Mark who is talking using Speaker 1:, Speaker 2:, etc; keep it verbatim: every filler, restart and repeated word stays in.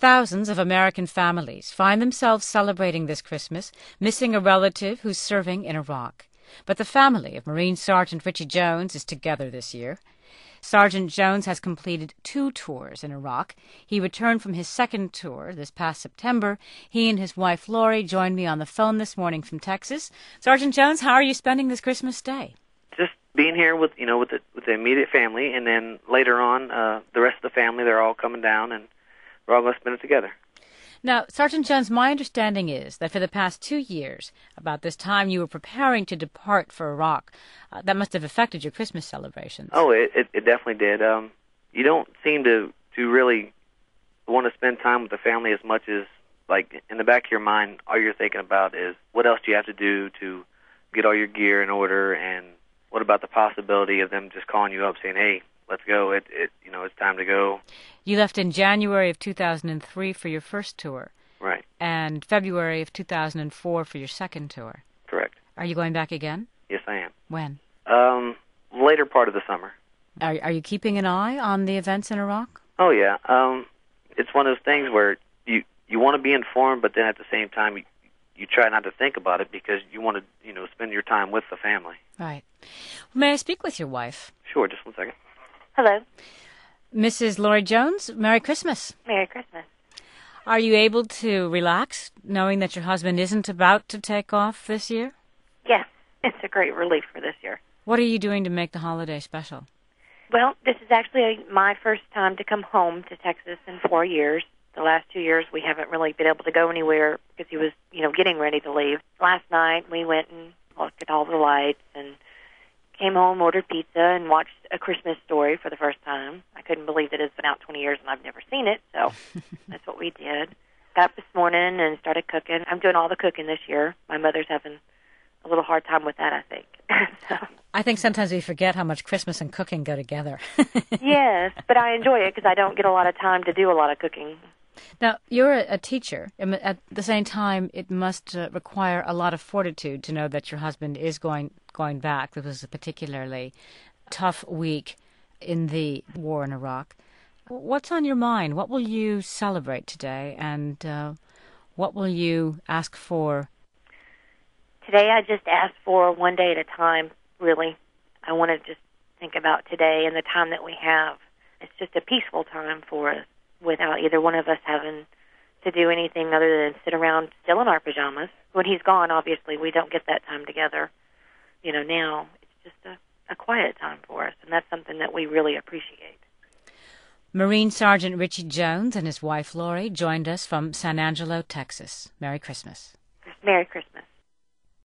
Speaker 1: Thousands of American families find themselves celebrating this Christmas, missing a relative who's serving in Iraq. But the family of Marine Sergeant Richie Jones is together this year. Sergeant Jones has completed two tours in Iraq. He returned from his second tour this past September. He and his wife, Lori, joined me on the phone this morning from Texas. Sergeant Jones, how are you spending this Christmas day?
Speaker 2: Just being here with, you know, with the, with the immediate family, and then later on, uh, the rest of the family, they're all coming down, and we're all going to spend it together.
Speaker 1: Now, Sergeant Jones, my understanding is that for the past two years, about this time you were preparing to depart for Iraq. Uh, that must have affected your Christmas celebrations.
Speaker 2: Oh, it, it, it definitely did. Um, you don't seem to, to really want to spend time with the family as much as, like, in the back of your mind, all you're thinking about is what else do you have to do to get all your gear in order, and what about the possibility of them just calling you up saying, hey, let's go, it, it, you know, it's time to go.
Speaker 1: You left in January of two thousand three for your first tour.
Speaker 2: Right.
Speaker 1: And February of two thousand four for your second tour.
Speaker 2: Correct.
Speaker 1: Are you going back again?
Speaker 2: Yes, I am.
Speaker 1: When?
Speaker 2: Um, later part of the summer.
Speaker 1: Are, are you keeping an eye on the events in Iraq?
Speaker 2: Oh, yeah. Um, it's one of those things where you, you want to be informed, but then at the same time, you, you try not to think about it because you want to, you know, spend your time with the family.
Speaker 1: Right. May I speak with your wife?
Speaker 2: Sure, just one second.
Speaker 3: Hello.
Speaker 1: Missus Lori Jones, Merry Christmas.
Speaker 3: Merry Christmas.
Speaker 1: Are you able to relax, knowing that your husband isn't about to take off this year?
Speaker 3: Yes, it's a great relief for this year.
Speaker 1: What are you doing to make the holiday special?
Speaker 3: Well, this is actually my first time to come home to Texas in four years. The last two years we haven't really been able to go anywhere because he was, you know, getting ready to leave. Last night we went and looked at all the lights and came home, ordered pizza, and watched A Christmas Story for the first time. I couldn't believe that it's been out twenty years and I've never seen it, so that's what we did. Got up this morning and started cooking. I'm doing all the cooking this year. My mother's having a little hard time with that, I think. so.
Speaker 1: I think sometimes we forget how much Christmas and cooking go together.
Speaker 3: Yes, but I enjoy it because I don't get a lot of time to do a lot of cooking.
Speaker 1: Now, you're a, a teacher. At the same time, it must uh, require a lot of fortitude to know that your husband is going going back. It was a particularly tough week in the war in Iraq. What's on your mind? What will you celebrate today, and uh, what will you ask for?
Speaker 3: Today I just asked for one day at a time, really. I want to just think about today and the time that we have. It's just a peaceful time for us, without either one of us having to do anything other than sit around still in our pajamas. When he's gone, obviously, we don't get that time together. You know, now it's just a, a quiet time for us, and that's something that we really appreciate.
Speaker 1: Marine Sergeant Richie Jones and his wife, Lori, joined us from San Angelo, Texas. Merry Christmas.
Speaker 3: Merry Christmas.